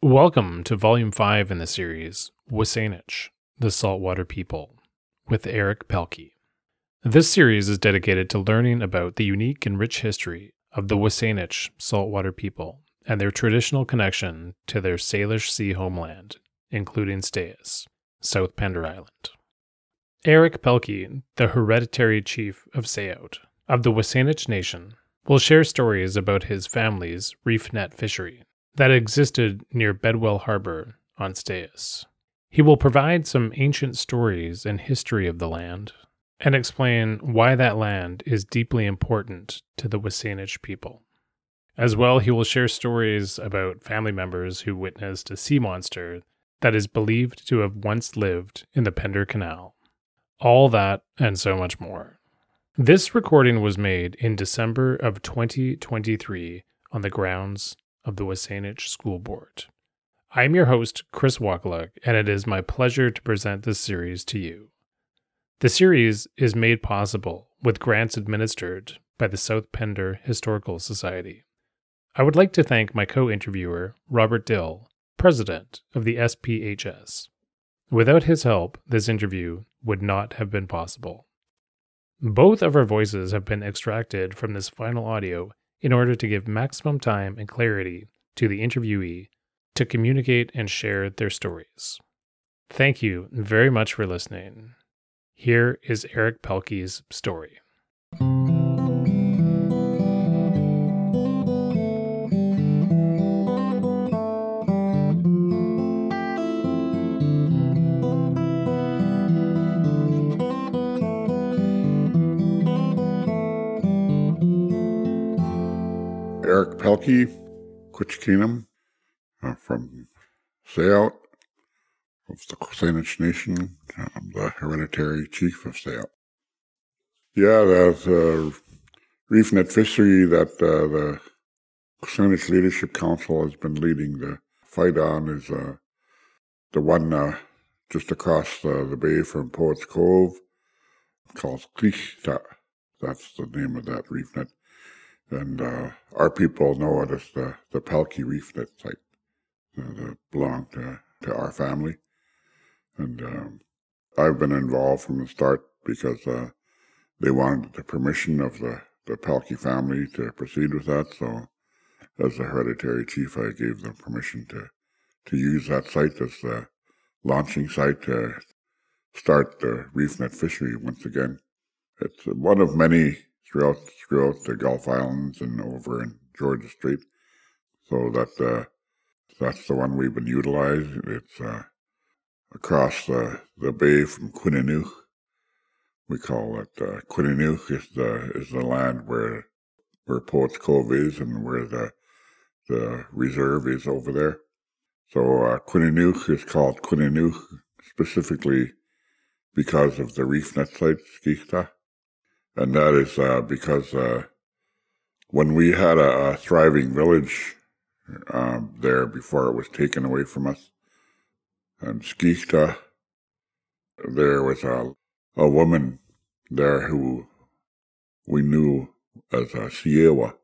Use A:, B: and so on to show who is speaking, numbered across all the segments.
A: Welcome to Volume 5 in the series, WSÁNEĆ, the Saltwater People, with Eric Pelkey. This series is dedicated to learning about the unique and rich history of the WSÁNEĆ saltwater people and their traditional connection to their Salish Sea homeland, including Stayas, South Pender Island. Eric Pelkey, the hereditary chief of Sayout of the WSÁNEĆ Nation, will share stories about his family's reef net fishery that existed near Bedwell Harbor on Stayas. He will provide some ancient stories and history of the land and explain why that land is deeply important to the WSÁNEĆ people. As well, he will share stories about family members who witnessed a sea monster that is believed to have once lived in the Pender Canal. All that and so much more. This recording was made in December of 2023 on the grounds of the WSÁNEĆ School Board. I am your host, Chris Wakaluk, and it is my pleasure to present this series to you. The series is made possible with grants administered by the South Pender Historical Society. I would like to thank my co-interviewer, Robert Dill, president of the SPHS. Without his help, this interview would not have been possible. Both of our voices have been extracted from this final audio in order to give maximum time and clarity to the interviewee to communicate and share their stories. Thank you very much for listening. Here is Eric Pelkey's story.
B: Eric Pelkey, Quitchkeenum, from Sayout of the WSÁNEĆ Nation. I'm the hereditary chief of Sayout. Yeah, the reef net fishery that the WSÁNEĆ Leadership Council has been leading the fight on is the one just across the bay from Poets Cove, called Skichta. That's the name of that reef net. And our people know it as the Pelkey Reef Net site that belonged to our family. And I've been involved from the start because they wanted the permission of the Pelkey family to proceed with that. So as the hereditary chief, I gave them permission to use that site as the launching site to start the reef net fishery once again. It's one of many throughout the Gulf Islands and over in Georgia Strait. So that's the one we've been utilizing. It's across the bay from Quinninuch. We call it Quinninuch is the land where Poets Cove is and where the reserve is over there. So Quinninuch is called Quinninuch specifically because of the reef net site, Skichta. And that is because when we had a thriving village there before it was taken away from us, and Skichta, there was a woman there who we knew as Siewa.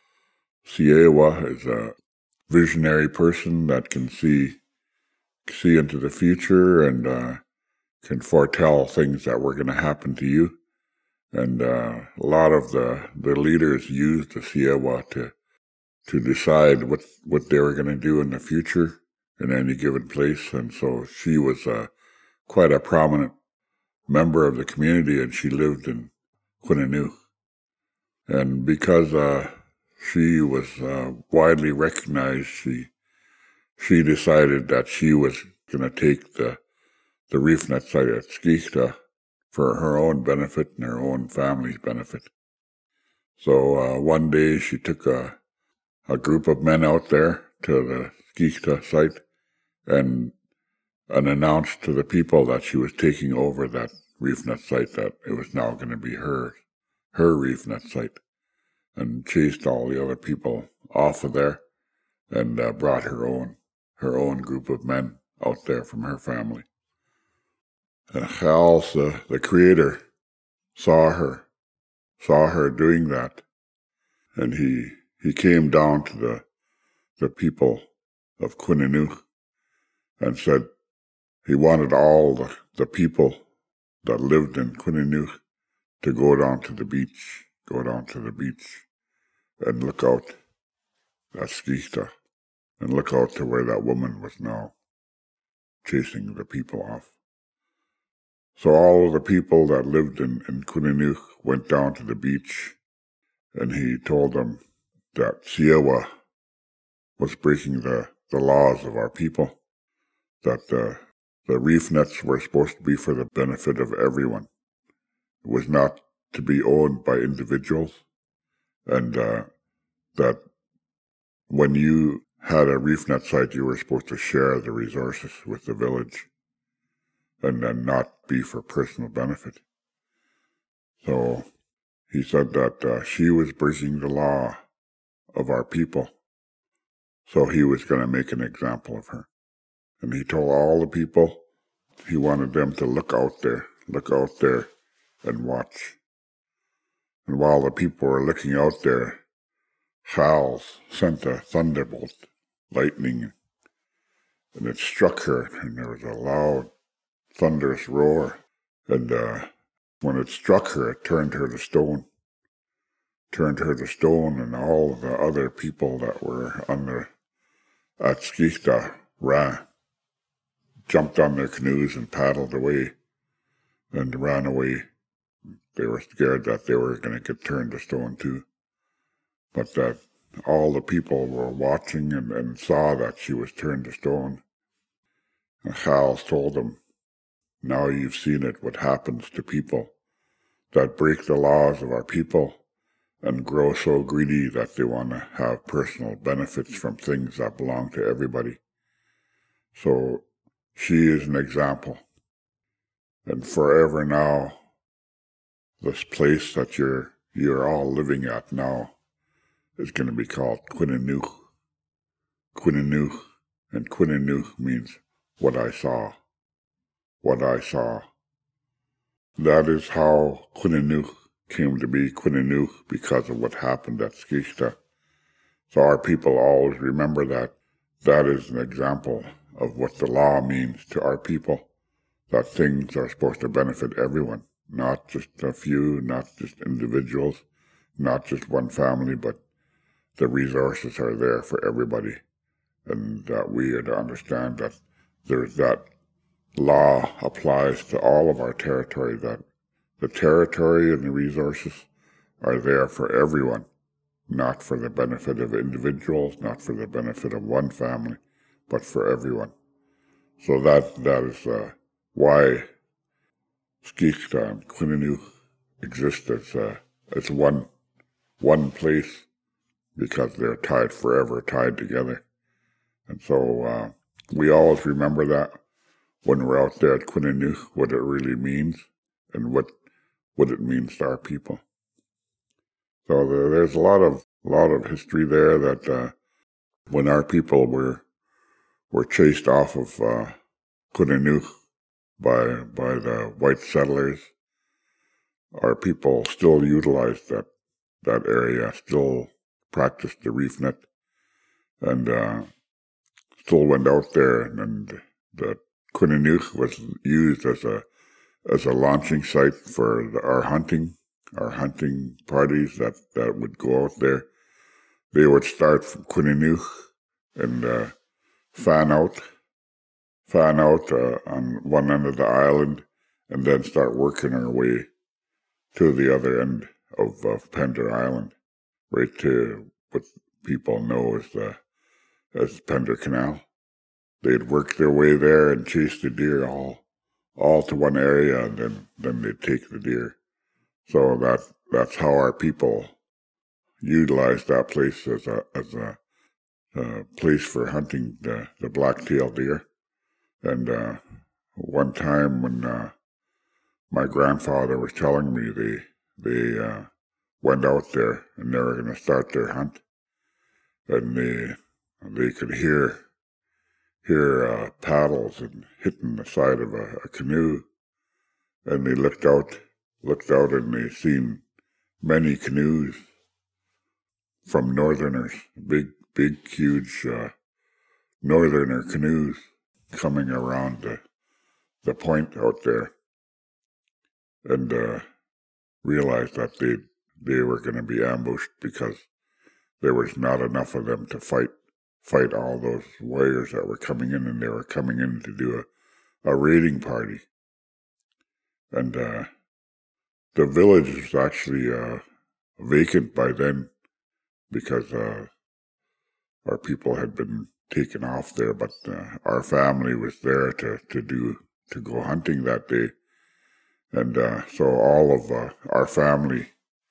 B: Siewa is a visionary person that can see into the future and can foretell things that were going to happen to you. And a lot of the leaders used the Siewa to decide what they were going to do in the future in any given place. And so she was quite a prominent member of the community, and she lived in Quinninuch. And because she was widely recognized, she decided that she was going to take the reef net site at Skichta for her own benefit and her own family's benefit. So one day she took a group of men out there to the Skichta site and announced to the people that she was taking over that reef net site, that it was now going to be her reef net site, and chased all the other people off of there and brought her own group of men out there from her family. And Charles, the creator, saw her doing that, and he came down to the people of Quinninuch, and said he wanted all the people that lived in Quinninuch to go down to the beach and look out at Skichta and look out to where that woman was now chasing the people off. So all of the people that lived in Quinninuch went down to the beach, and he told them that Siewa was breaking the laws of our people, that the reef nets were supposed to be for the benefit of everyone. It was not to be owned by individuals, and that when you had a reef net site, you were supposed to share the resources with the village and then not be for personal benefit. So he said that she was breaking the law of our people, so he was going to make an example of her. And he told all the people he wanted them to look out there and watch. And while the people were looking out there, Charles sent a thunderbolt, lightning, and it struck her, and there was a loud, thunderous roar. And when it struck her, it turned her to stone. And all the other people that were at Skichta jumped on their canoes and paddled away and ran away. They were scared that they were going to get turned to stone too. But that all the people were watching and saw that she was turned to stone. And Charles told them, now you've seen it, what happens to people that break the laws of our people and grow so greedy that they want to have personal benefits from things that belong to everybody. So she is an example. And forever now, this place that you're all living at now is going to be called Quinninuch. Quinninuch, and Quinninuch means what I saw. What I saw. That is how Quinninuch came to be Quinninuch, because of what happened at Skichta. So our people always remember that. That is an example of what the law means to our people, that things are supposed to benefit everyone, not just a few, not just individuals, not just one family, but the resources are there for everybody, and that we are to understand that there's that law applies to all of our territory, that the territory and the resources are there for everyone, not for the benefit of individuals, not for the benefit of one family, but for everyone. So that is why Skichta and Quinninuch exist as one place, because they're tied forever, tied together. And so we always remember that when we're out there at Quinninuch, what it really means and what it means to our people. So there's a lot of history there, that when our people were chased off of Quinninuch by the white settlers, our people still utilized that area, still practiced the reef net, and still went out there, and the Quinninuch was used as a launching site for our hunting parties that would go out there. They would start from Quinninuch and fan out on one end of the island, and then start working our way to the other end of Pender Island, right to what people know as Pender Canal. They'd work their way there and chase the deer all to one area, and then they'd take the deer. So that's how our people utilized that place as a place for hunting the black-tailed deer. And one time when my grandfather was telling me they went out there and they were going to start their hunt, and they could hear paddles and hitting the side of a canoe, and they looked out and they seen many canoes from northerners, big huge northerner canoes coming around the point out there, and realized that they were going to be ambushed because there was not enough of them to fight all those warriors that were coming in, and they were coming in to do a raiding party. And the village was actually vacant by then because our people had been taken off there, but our family was there to go hunting that day. And so all of our family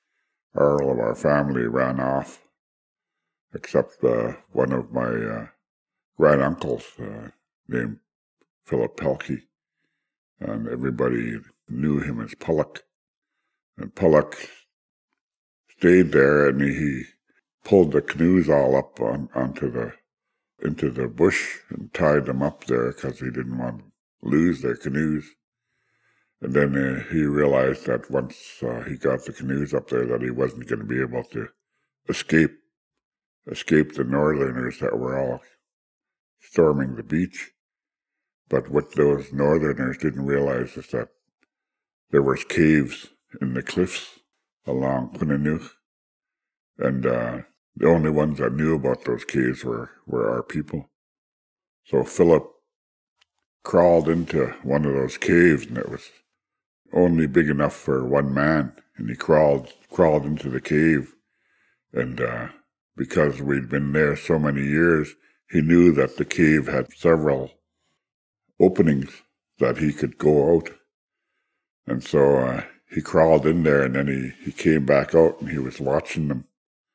B: ran off, except one of my granduncles named Philip Pelkey, and everybody knew him as Pullock. And Pullock stayed there, and he pulled the canoes all up into the bush and tied them up there because he didn't want to lose their canoes. And then he realized that once he got the canoes up there that he wasn't going to be able to escape the northerners that were all storming the beach. But what those northerners didn't realize is that there was caves in the cliffs along Quinninuch, and the only ones that knew about those caves were our people. So Philip crawled into one of those caves, and it was only big enough for one man, and he crawled into the cave, and because we'd been there so many years, he knew that the cave had several openings that he could go out. And so he crawled in there, and then he came back out, and he was watching them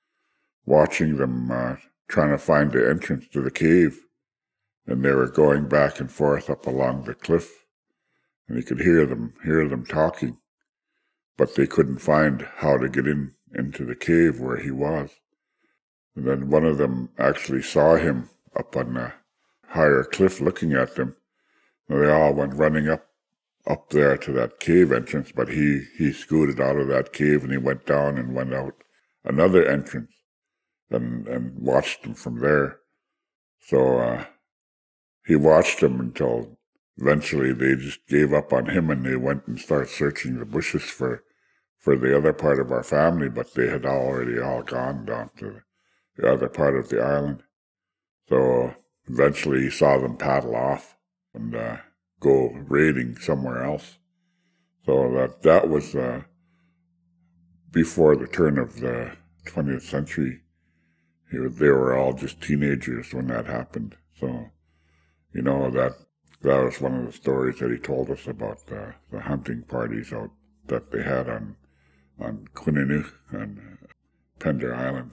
B: trying to find the entrance to the cave. And they were going back and forth up along the cliff, and he could hear them talking, but they couldn't find how to get into the cave where he was. And then one of them actually saw him up on the higher cliff looking at them. And they all went running up there to that cave entrance, but he scooted out of that cave, and he went down and went out another entrance and watched them from there. So he watched them until eventually they just gave up on him, and they went and started searching the bushes for the other part of our family, but they had already all gone down to the other part of the island. So eventually he saw them paddle off and go raiding somewhere else. So that was before the turn of the 20th century. They were all just teenagers when that happened. So, that was one of the stories that he told us about the hunting parties out that they had on Quinninuch and Pender Island.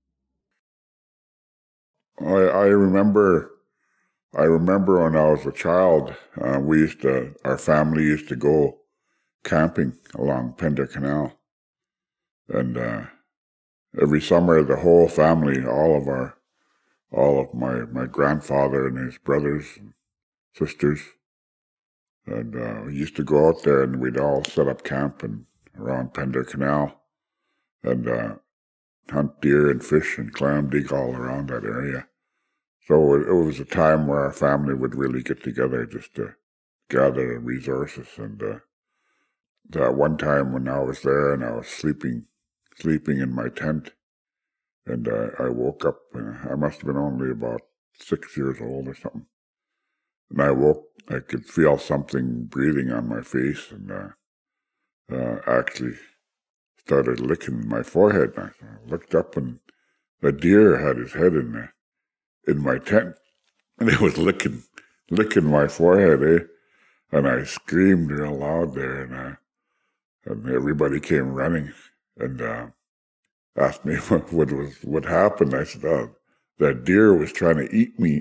B: I remember when I was a child, our family used to go camping along Pender Canal, and every summer the whole family, all of my grandfather and his brothers and sisters, and we used to go out there, and we'd all set up camp around Pender Canal, and hunt deer and fish and clam, dig all around that area. So it was a time where our family would really get together just to gather resources. And that one time when I was there and I was sleeping in my tent, and I woke up, I must have been only about 6 years old or something. And I could feel something breathing on my face, and actually started licking my forehead. And I looked up, and a deer had his head in my tent, and it was licking my forehead, And I screamed real loud there, and everybody came running and asked me what happened. I said, "Oh, that deer was trying to eat me."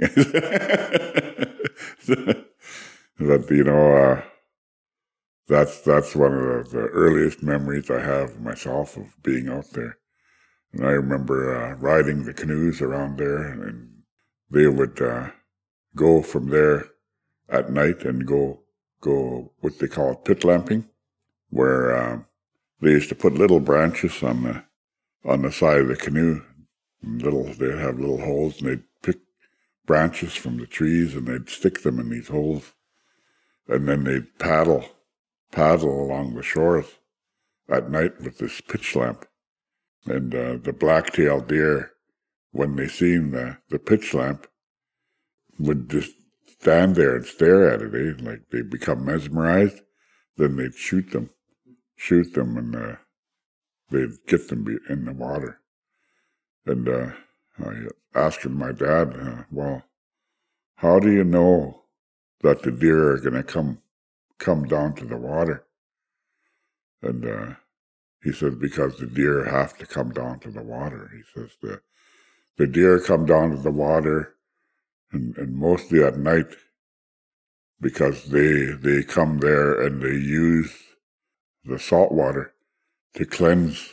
B: But that's one of the earliest memories I have myself of being out there. And I remember riding the canoes around there, and they would go from there at night and go what they call pit lamping, where they used to put little branches on the side of the canoe. They'd have little holes, and they'd branches from the trees, and they'd stick them in these holes, and then they'd paddle along the shores at night with this pitch lamp. And the black-tailed deer, when they seen the pitch lamp, would just stand there and stare at it, eh? Like they'd become mesmerized. Then they'd shoot them, and they'd get them in the water. And I asking my dad, well, how do you know that the deer are going to come down to the water? And he said, because the deer have to come down to the water. He says the deer come down to the water, and mostly at night, because they come there and they use the salt water to cleanse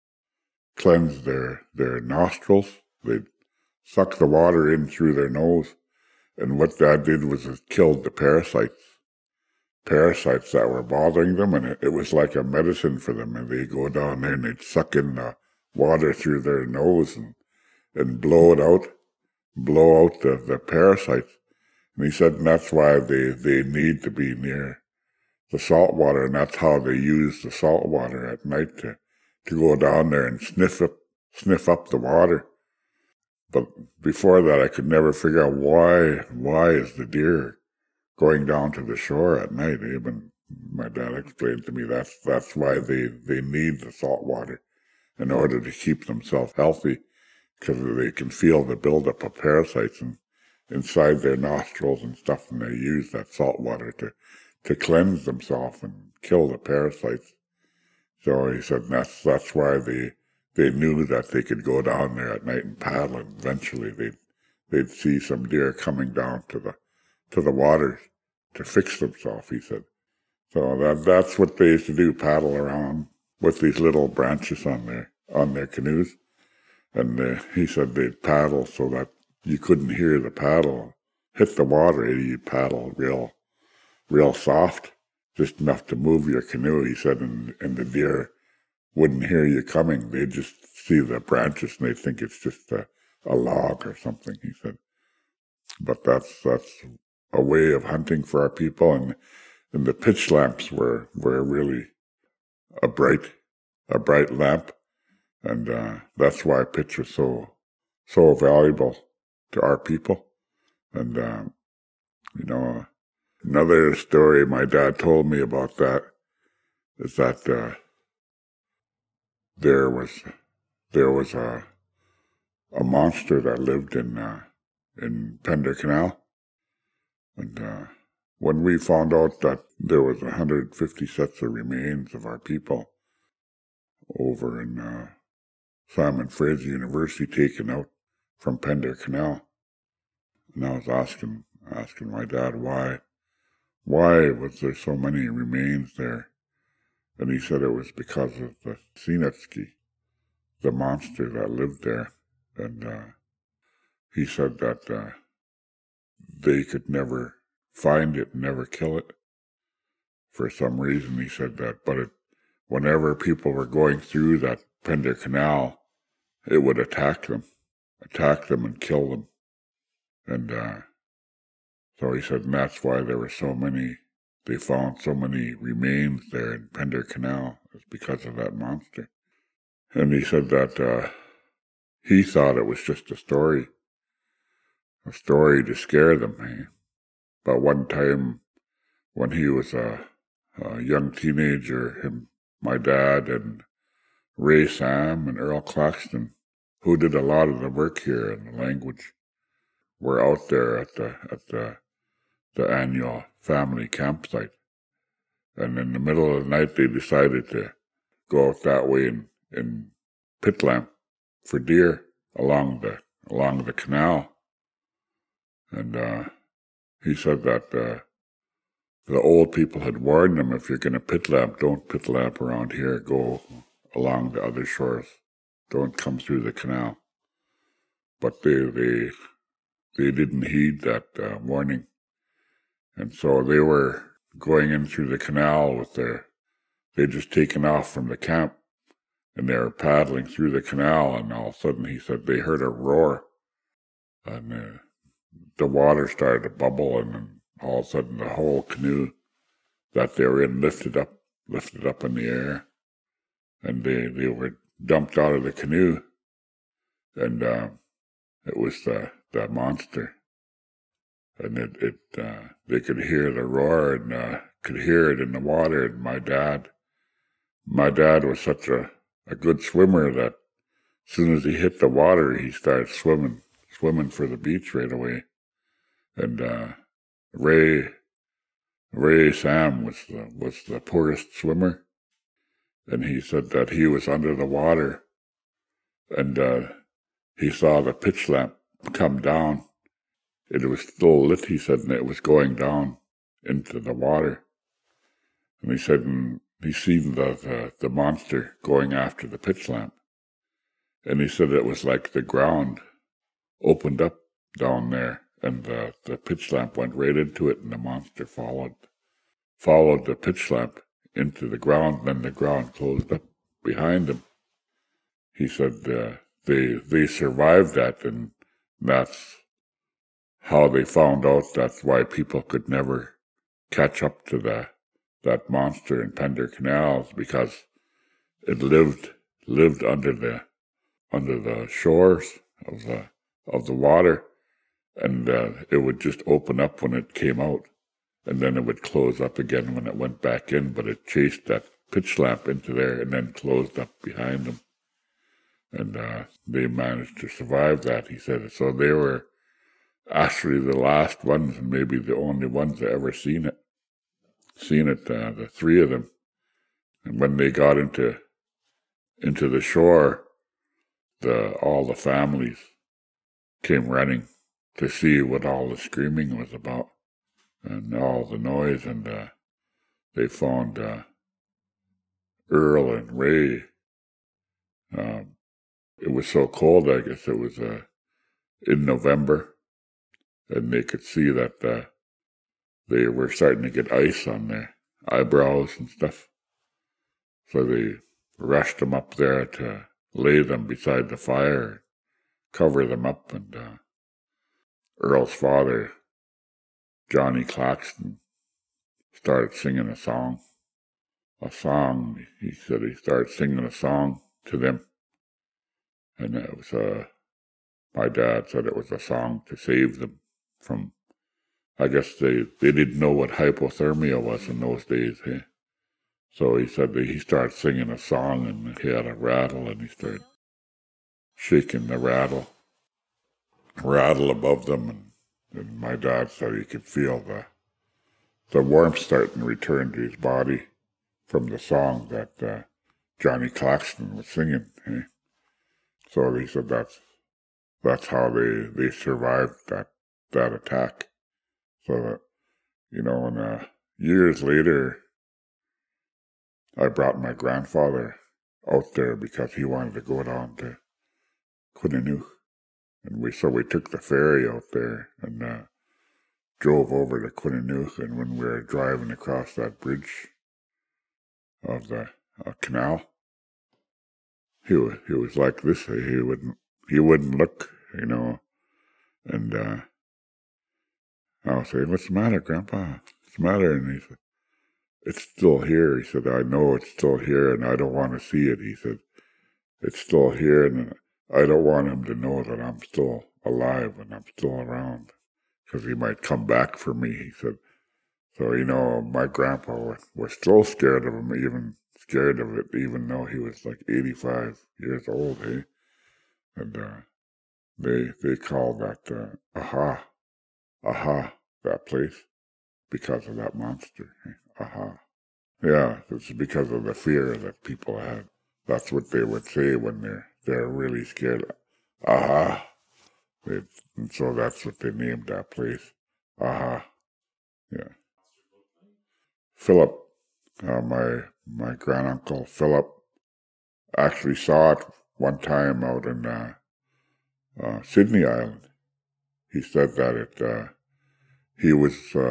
B: their nostrils. They suck the water in through their nose, and what that did was it killed the parasites that were bothering them, and it was like a medicine for them. And they go down there and they'd suck in the water through their nose and blow out the parasites. And he said, and that's why they need to be near the salt water, and that's how they use the salt water at night to go down there and sniff up the water. But before that, I could never figure out why is the deer going down to the shore at night. Even my dad explained to me that's why they need the salt water in order to keep themselves healthy, because they can feel the buildup of parasites inside their nostrils and stuff, and they use that salt water to cleanse themselves and kill the parasites. So he said that's why they knew that they could go down there at night and paddle, and eventually they'd see some deer coming down to the water to fix themselves, he said. So that's what they used to do, paddle around with these little branches on their canoes. And he said they'd paddle so that you couldn't hear the paddle hit the water. You'd paddle real soft, just enough to move your canoe, he said, and the deer wouldn't hear you coming. They'd just see the branches and they'd think it's just a log or something, he said. But that's a way of hunting for our people, and the pitch lamps were really a bright lamp, and that's why pitch was so valuable to our people. And another story my dad told me about that is that there was a monster that lived in Pender Canal, and when we found out that there was 150 sets of remains of our people over in Simon Fraser University taken out from Pender Canal, and I was asking my dad why was there so many remains there, and he said it was because of the Sinetsky, the monster that lived there, and he said that they could never find it, never kill it. For some reason, he said that, but whenever people were going through that Pender Canal, it would attack them and kill them. And so he said, and that's why there were so many, they found so many remains there in Pender Canal, is because of that monster. And he said that he thought it was just a story to scare them. Eh? But one time when he was a young teenager, my dad and Ray Sam and Earl Claxton, who did a lot of the work here in the language, were out there at the annual family campsite. And in the middle of the night, they decided to go out that way in pit lamp for deer along the canal. And he said that the old people had warned them, if you're going to pit lamp, don't pit lamp around here. Go along the other shores. Don't come through the canal. But they didn't heed that warning. And so they were going in through the canal they'd just taken off from the camp, and they were paddling through the canal, and all of a sudden he said they heard a roar. And the water started to bubble, and then all of a sudden the whole canoe that they were in lifted up in the air, and they were dumped out of the canoe, and it was that monster, and they could hear the roar and could hear it in the water. And my dad was such a good swimmer that as soon as he hit the water, he started swimming for the beach right away. And Ray Sam was the poorest swimmer, and he said that he was under the water, and he saw the pitch lamp come down. It was still lit, he said, and it was going down into the water. And he said he seen the monster going after the pitch lamp. And he said it was like the ground opened up down there, and the pitch lamp went right into it, and the monster followed the pitch lamp into the ground, and then the ground closed up behind him. He said they survived that, and that's how they found out that's why people could never catch up to that monster in Pender Canals, because it lived under the shores of the water, and it would just open up when it came out, and then it would close up again when it went back in. But it chased that pitch lamp into there and then closed up behind them, and they managed to survive that, he said. So they were actually the last ones, and maybe the only ones that ever seen it, the three of them. And when they got into the shore, all the families came running to see what all the screaming was about and all the noise, and they found Earl and Ray. It was so cold, I guess it was in November, and they could see that they were starting to get ice on their eyebrows and stuff. So they rushed them up there to lay them beside the fire, cover them up, and Earl's father, Johnny Claxton, started singing a song. He said he started singing a song to them, and it was my dad said it was a song to save them from, I guess they didn't know what hypothermia was in those days, eh? So he said that he started singing a song, and he had a rattle, and he started shaking the rattle above them, and my dad said he could feel the warmth starting to return to his body from the song that Johnny Claxton was singing. Eh? So he said that's how they survived that attack. So that, and years later, I brought my grandfather out there because he wanted to go down to Quinninuch. And we took the ferry out there and drove over to Quinninuch. And when we were driving across that bridge of the canal, he was like this. He wouldn't look, And I was saying, "What's the matter, Grandpa? What's the matter?" And he said, "It's still here." He said, "I know it's still here, and I don't want to see it." He said, "It's still here, and I don't want him to know that I'm still alive and I'm still around, because he might come back for me." He said, so, my grandpa was still scared of him, even though he was like 85 years old, eh? And they called that Aha, that place, because of that monster. Eh? Aha. Yeah, it's because of the fear that people had. That's what they would say when they're really scared. Aha. And so that's what they named that place. Aha. Yeah. Philip, my granduncle Philip, actually saw it one time out in Sydney Island. He said that he was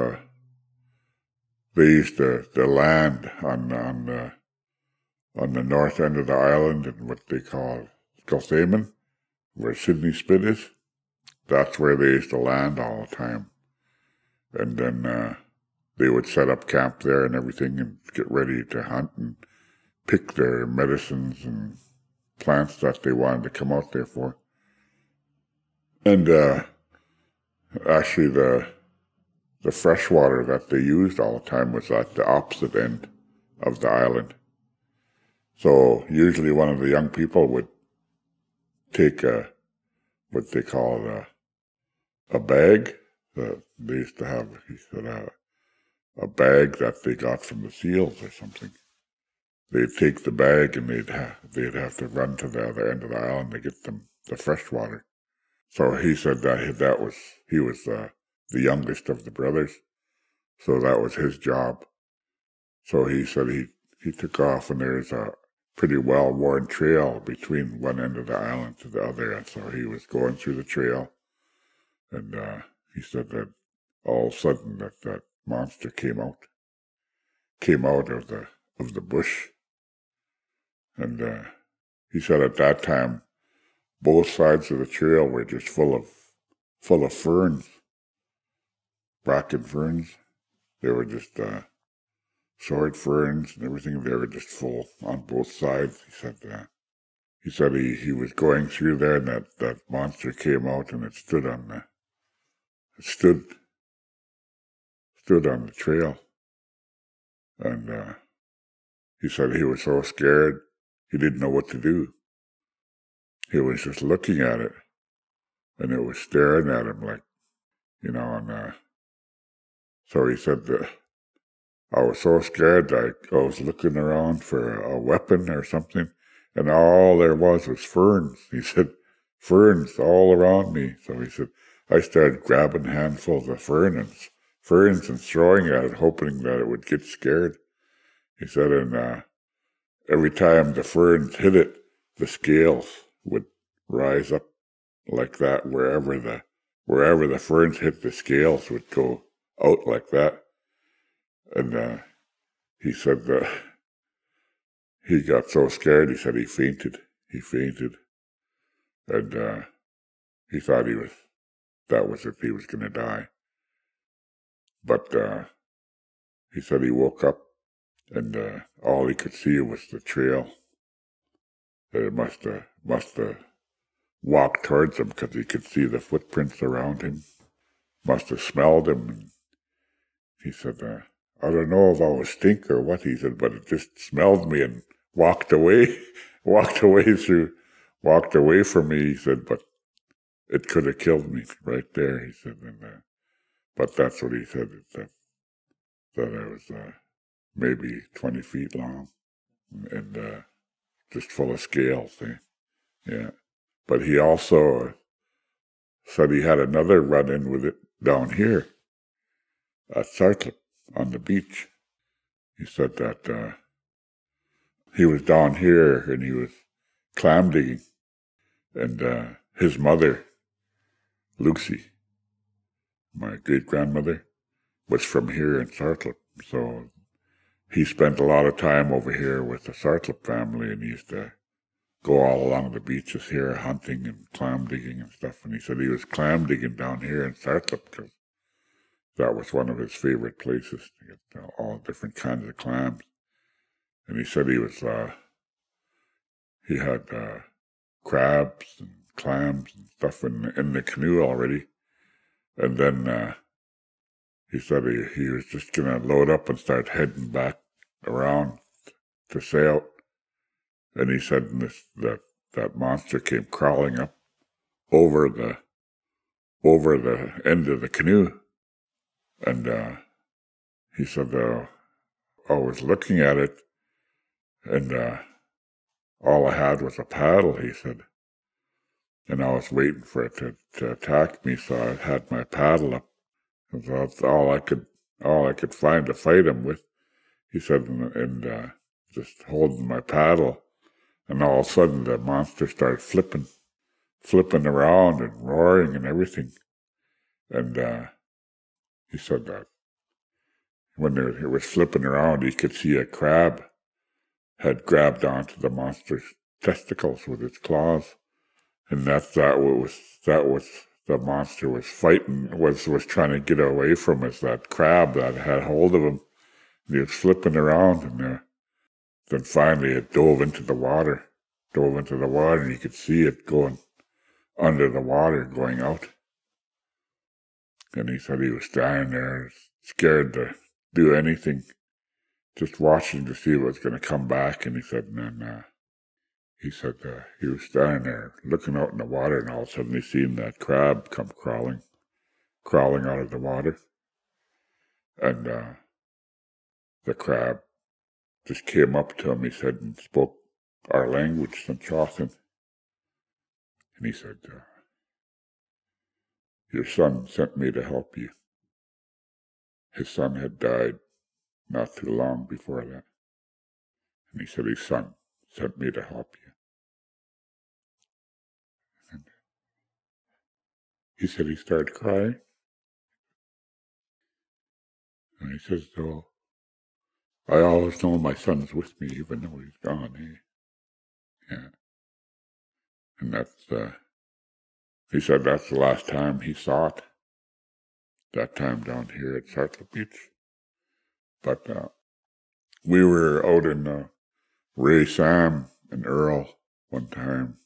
B: they used to land on the north end of the island in what they call Sculphamen, where Sydney Spit is. that's where they used to land all the time. And then they would set up camp there and everything and get ready to hunt and pick their medicines and plants that they wanted to come out there for. And actually the fresh water that they used all the time was at the opposite end of the island. So usually one of the young people would take what they call a bag. They used to have, he said, a bag that they got from the seals or something. They'd take the bag and they'd have to run to the other end of the island to get them the fresh water. So he said that he was the youngest of the brothers, so that was his job. So he said he took off, and there's a pretty well-worn trail between one end of the island to the other, and so he was going through the trail, and he said that all of a sudden that monster came out of the bush, and he said at that time both sides of the trail were just full of ferns, bracken ferns. They were just sword ferns and everything. They were just full on both sides. He said he was going through there, and that monster came out, and it stood on the trail. And he said he was so scared he didn't know what to do. He was just looking at it, and it was staring at him like, and so he said that I was so scared that I was looking around for a weapon or something, and all there was ferns. He said, ferns all around me. So he said, I started grabbing handfuls of ferns and throwing at it, hoping that it would get scared. He said, and every time the ferns hit it, the scales would rise up like that. Wherever the ferns hit, the scales would go out like that. And he said that he got so scared, he said he fainted. And he thought that was it, he was going to die. But he said he woke up, and all he could see was the trail. It must have walked towards him because he could see the footprints around him. Must have smelled him. And he said, I don't know if I was stink or what, he said, but it just smelled me and walked away from me, he said, but it could have killed me right there, he said. And, but that's what he said, that I was maybe 20 feet long and just full of scales. Yeah. But he also said he had another run-in with it down here at Sartlip on the beach. He said that he was down here and he was clam digging, and his mother, Lucy, my great-grandmother, was from here in Sartlip. So he spent a lot of time over here with the Sartlip family, and he used to go all along the beaches here hunting and clam digging and stuff. And he said he was clam digging down here in Sartlip because that was one of his favorite places to get all different kinds of clams. And he said he had crabs and clams and stuff in the canoe already. And then he said he was just going to load up and start heading back around to sail. And he said that monster came crawling up over the end of the canoe. And he said, I was looking at it, and all I had was a paddle, he said. And I was waiting for it to attack me, so I had my paddle up. And so that's all I could find to fight him with, he said, and just holding my paddle. And all of a sudden the monster started flipping around and roaring and everything. And he said that when it was flipping around, he could see a crab had grabbed onto the monster's testicles with its claws. And that was the monster was fighting, was trying to get away from us, that crab that had hold of him. And he was flipping around, and then finally it dove into the water, and you could see it going under the water, going out. And he said he was standing there, scared to do anything, just watching to see what was going to come back. And he said, he was standing there looking out in the water, and all of a sudden he seen that crab come crawling out of the water. And the crab just came up to him, he said, and spoke our language, Conshohocken. And he said, your son sent me to help you. His son had died not too long before that. And he said his son sent me to help you. And he said he started crying. And he says, oh, I always know my son's with me, even though he's gone, eh? Yeah. And he said that's the last time he saw it. That time down here at Sartla Beach. But we were out in Ray, Sam, and Earl one time.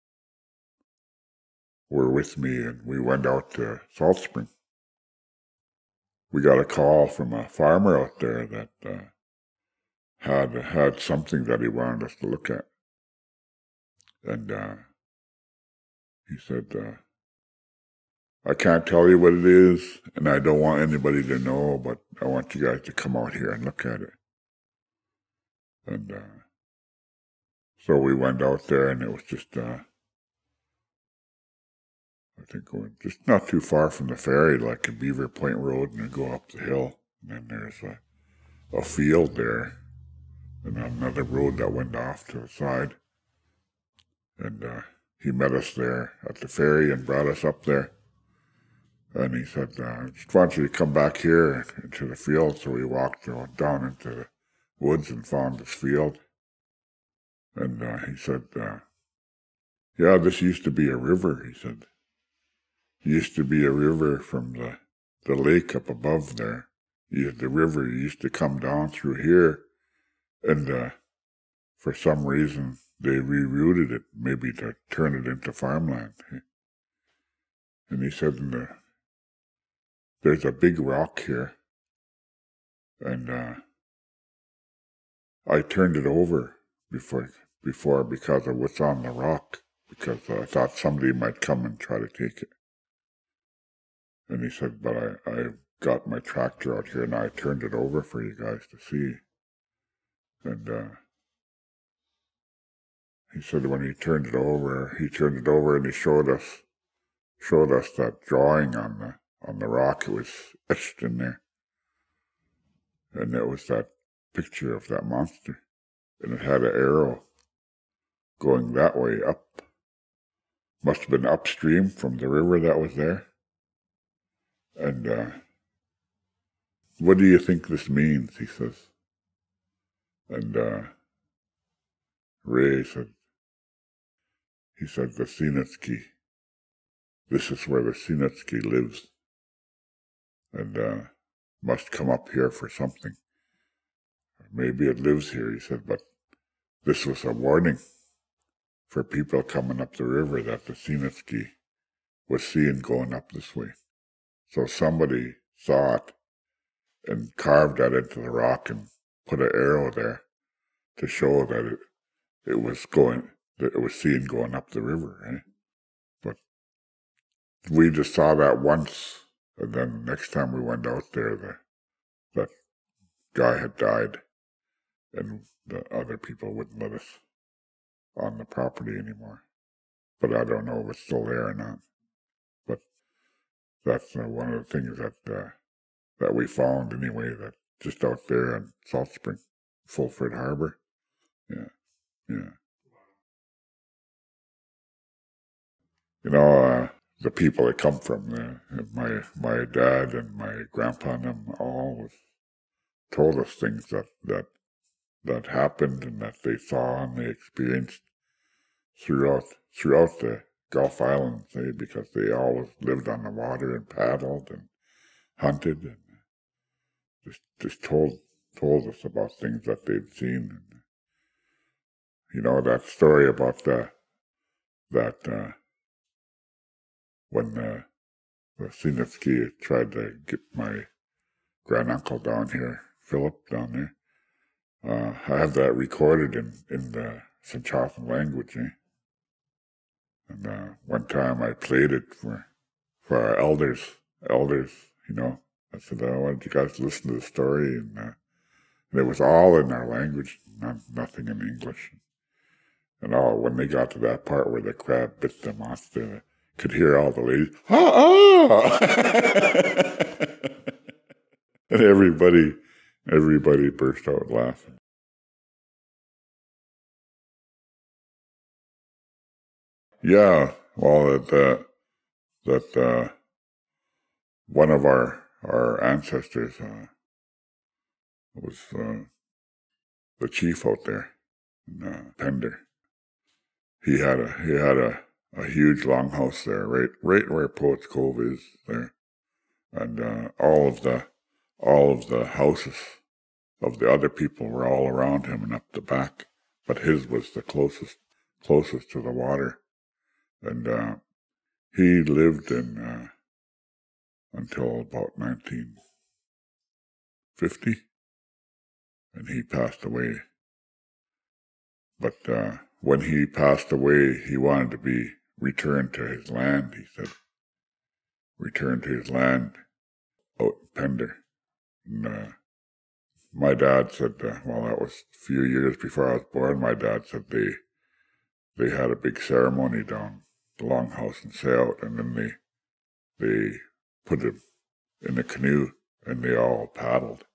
B: Were with me, and we went out to Salt Spring. We got a call from a farmer out there that had something that he wanted us to look at. And he said, I can't tell you what it is, and I don't want anybody to know, but I want you guys to come out here and look at it. And so we went out there, and it was just, I think, going just not too far from the ferry, like a Beaver Point Road, and then go up the hill. And then there's a field there, and another road that went off to the side. And he met us there at the ferry and brought us up there. And he said, I just want you to come back here into the field. So we walked down into the woods and found this field. And he said, yeah, this used to be a river, he said. It used to be a river from the lake up above there. The river used to come down through here. And for some reason, they rerouted it, maybe to turn it into farmland. And he said, there's a big rock here, and I turned it over before because of what's on the rock, because I thought somebody might come and try to take it. And he said, but I got my tractor out here and I turned it over for you guys to see. And he said when he turned it over and he showed us that drawing on the rock. It was etched in there. And it was that picture of that monster. And it had an arrow going that way up. Must have been upstream from the river that was there. And what do you think this means, he says. And Ray said, he said, the Sinitsky. This is where the Sinitsky lives. And must come up here for something. Maybe it lives here, he said, but this was a warning for people coming up the river that the Sinitsky was seen going up this way. So somebody saw it and carved that into the rock and put an arrow there to show that it was seen going up the river, eh? But we just saw that once. And then next time we went out there, that guy had died, and the other people wouldn't let us on the property anymore. But I don't know if it's still there or not. But that's one of the things that we found anyway, that just out there in Salt Spring, Fulford Harbor. Yeah. You know, the people that come from my dad and my grandpa and them all told us things that happened and that they saw and they experienced throughout the Gulf Islands, because they always lived on the water and paddled and hunted and just told us about things that they'd seen. And, that story about when the Sinitsky tried to get my granduncle down here, Philip down there. I have that recorded in the Sinchothan language. And one time I played it for our elders. I said, I wanted you guys to listen to the story, and it was all in our language, nothing in English. And when they got to that part where the crab bit the monster, I could hear all the ladies, and everybody burst out laughing. Yeah, well, that one of our ancestors was the chief out there in Pender. He had a huge longhouse there, right where Poets Cove is there, and all of the houses of the other people were all around him and up the back, but his was the closest to the water, and he lived in until about 1950, and he passed away. But when he passed away, he wanted to be returned to his land, he said. Returned to his land out in Pender. And my dad said, that was a few years before I was born, my dad said they had a big ceremony down the Longhouse in Sayout, and then they put him in a canoe, and they all paddled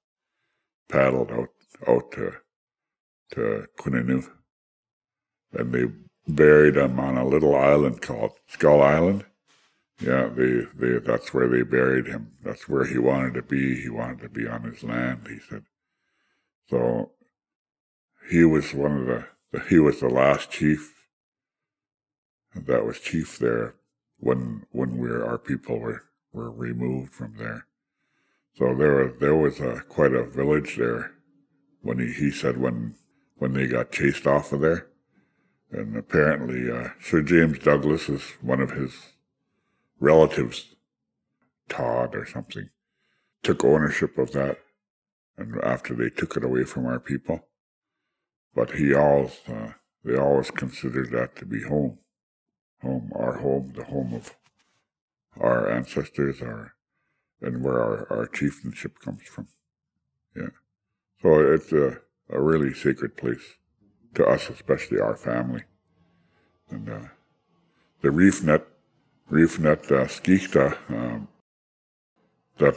B: out to Quinanu. And they buried him on a little island called Skull Island. Yeah, that's where they buried him. That's where he wanted to be. He wanted to be on his land, he said. So he was he was the last chief that was chief there when our people were removed from there. So there was quite a village there when he said when they got chased off of there. And apparently Sir James Douglas is one of his relatives, Todd or something, took ownership of that, and after they took it away from our people. But they always considered that to be home, the home of our ancestors, and where our chieftainship comes from. Yeah, so it's a really sacred place to us, especially our family. And the Reefnet Skichta, that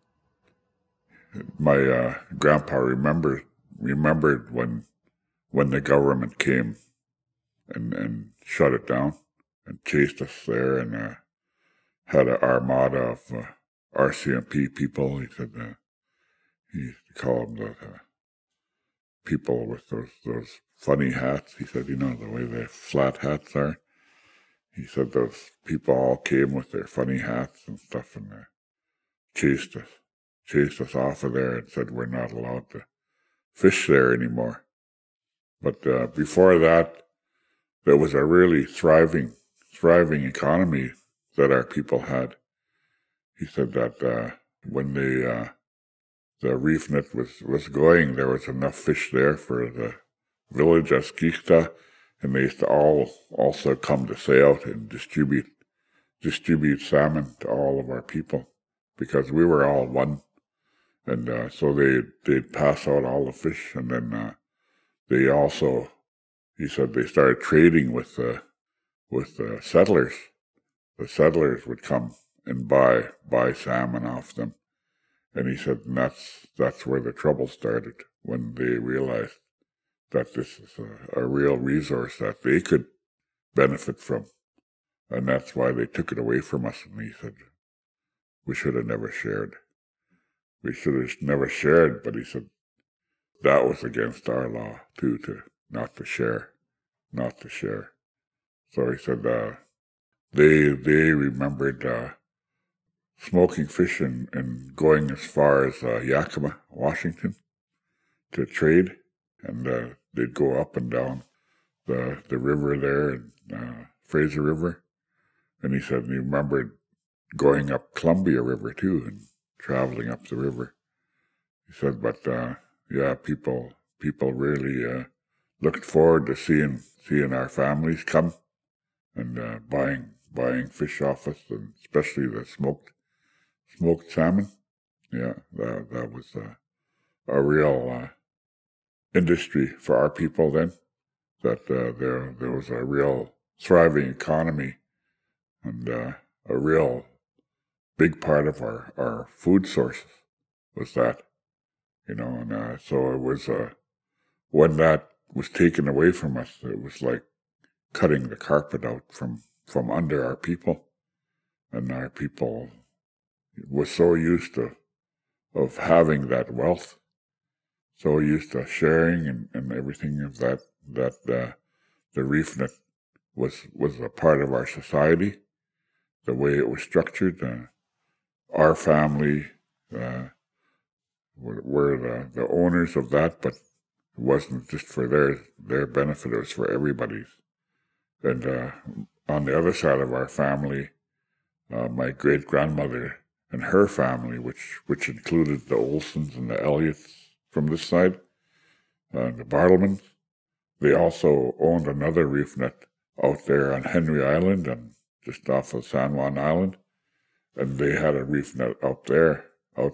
B: my grandpa remembered when the government came and shut it down and chased us there, and had an armada of RCMP people. He said he used to call them the people with those funny hats. He said, the way the flat hats are. He said those people all came with their funny hats and stuff, and chased us off of there and said we're not allowed to fish there anymore. But before that, there was a really thriving economy that our people had. He said that when the Reefnet was going, there was enough fish there for the village of Skichta, and they used to also come to Sayout and distribute salmon to all of our people, because we were all one. And so they'd pass out all the fish, and then they also, he said, they started trading with the settlers. The settlers would come and buy salmon off them. And he said, and that's where the trouble started, when they realized that this is a real resource that they could benefit from. And that's why they took it away from us. And he said, we should have never shared. We should have never shared, but he said, that was against our law, too, not to share. So he said, they remembered smoking fish and going as far as Yakima, Washington, to trade, and they'd go up and down the river there, and Fraser River, and he said he remembered going up Columbia River too and traveling up the river. He said, but people really looked forward to seeing our families come and buying fish off us, and especially the smoked salmon. Yeah, that was a real industry for our people then. That there was a real thriving economy, and a real big part of our food sources was that, and so it was when that was taken away from us, it was like cutting the carpet out from under our people, and our people was so used to of having that wealth, so used to sharing and everything of that the reef net was a part of our society, the way it was structured. Our family were the owners of that, but it wasn't just for their benefit, it was for everybody's. And on the other side of our family, my great-grandmother and her family, which included the Olsons and the Elliots from this side, the Bartlemans, they also owned another reef net out there on Henry Island and just off of San Juan Island, and they had a reef net out there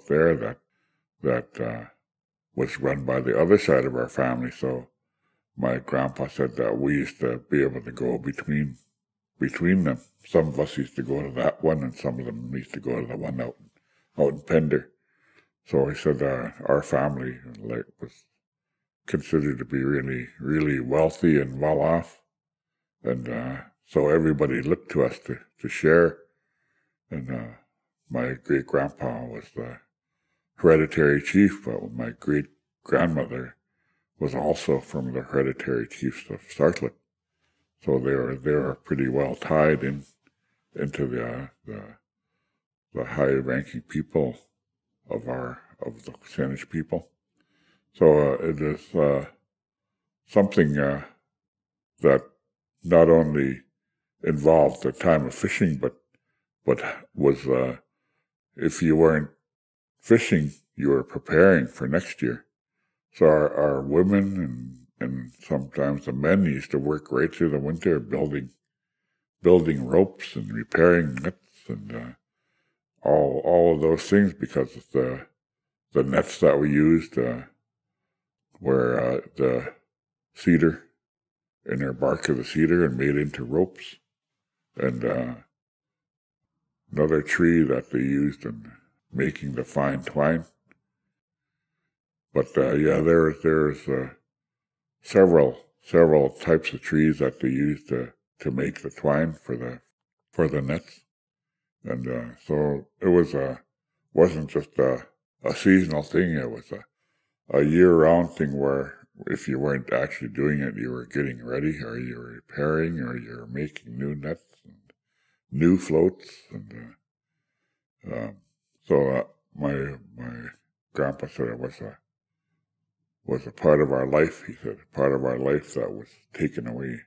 B: that was run by the other side of our family. So my grandpa said that we used to be able to go between them. Some of us used to go to that one, and some of them used to go to the one out in Pender. So he said our family was considered to be really, really wealthy and well off, and so everybody looked to us to share. And my great grandpa was the hereditary chief, but my great grandmother was also from the hereditary chiefs of Sartlet. So they were pretty well tied into the high-ranking people of the Saanich people. So it is something that not only involved the time of fishing, but was if you weren't fishing, you were preparing for next year. So our women and sometimes the men used to work right through the winter building ropes and repairing nets and all of those things, because the nets that we used were the cedar, inner bark of the cedar, and made into ropes, and another tree that they used in making the fine twine. But there's several types of trees that they used to make the twine for the nets, and so it wasn't just a seasonal thing. It was a year-round thing where if you weren't actually doing it, you were getting ready, or you were repairing, or you were making new nets and new floats, and so my grandpa said it was a part of our life. He said a part of our life that was taken away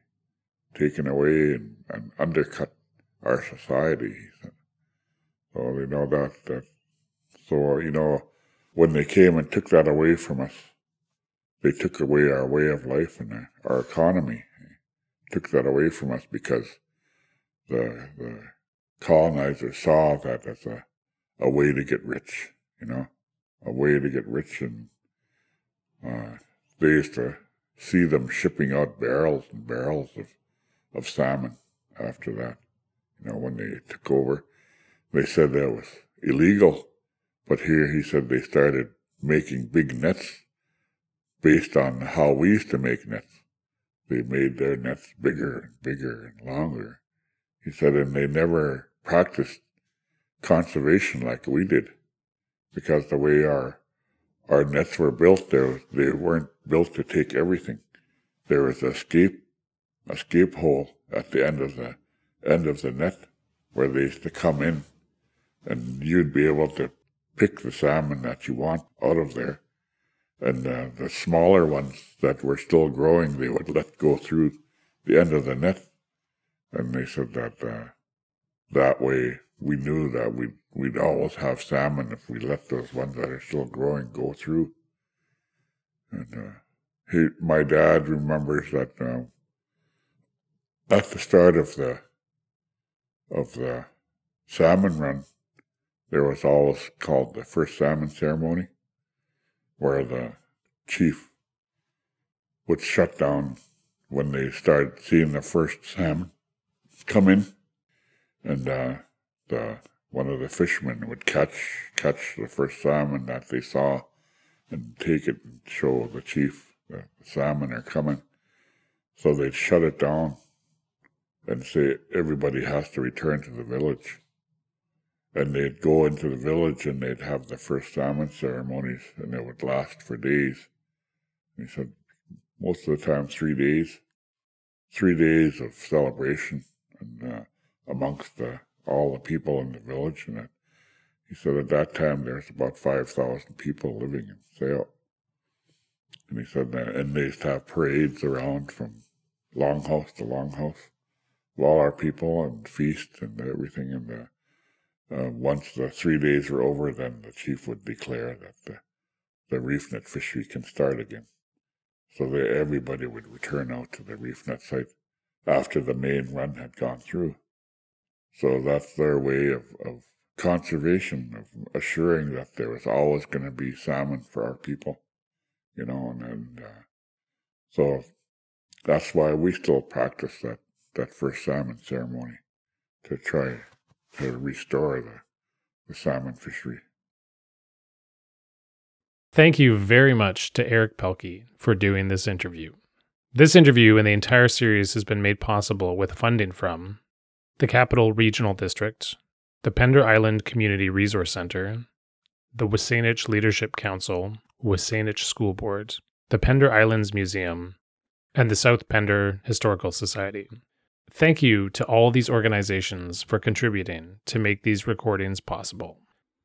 B: and undercut our society. He said, so they know that. So when they came and took that away from us, they took away our way of life and our economy. Took that away from us because the colonizers saw that as a way to get rich, a way to get rich, and they used to see them shipping out barrels and barrels of salmon after that. When they took over, they said that was illegal, but here he said they started making big nets based on how we used to make nets. They made their nets bigger and bigger and longer. He said, and they never practiced conservation like we did, because the way our nets were built, they weren't built to take everything. There was a escape hole at the end of end of the net where they used to come in, and you'd be able to pick the salmon that you want out of there. And the smaller ones that were still growing, they would let go through the end of the net. And they said that that way we knew that we'd always have salmon if we let those ones that are still growing go through. And my dad remembers that at the start of the salmon run, there was always called the first salmon ceremony, where the chief would shut down when they started seeing the first salmon come in, and one of the fishermen would catch the first salmon that they saw and take it and show the chief that the salmon are coming. So they'd shut it down and say everybody has to return to the village. And they'd go into the village and they'd have the first salmon ceremonies, and it would last for days. And he said most of the time 3 days. 3 days of celebration and amongst all the people in the village. And he said at that time there's about 5,000 people living in Sayout. And he said and they used to have parades around from longhouse to longhouse of all our people and feast and everything. And once the 3 days were over, then the chief would declare that the reef net fishery can start again. So everybody would return out to the reef net site after the main run had gone through. So that's their way of conservation, of assuring that there was always going to be salmon for our people, and so that's why we still practice that first salmon ceremony, to try to restore the salmon fishery.
A: Thank you very much to Eric Pelkey for doing this interview. This interview and the entire series has been made possible with funding from the Capital Regional District, the Pender Island Community Resource Center, the Wasanich Leadership Council, Wasanich School Board, the Pender Islands Museum, and the South Pender Historical Society. Thank you to all these organizations for contributing to make these recordings possible.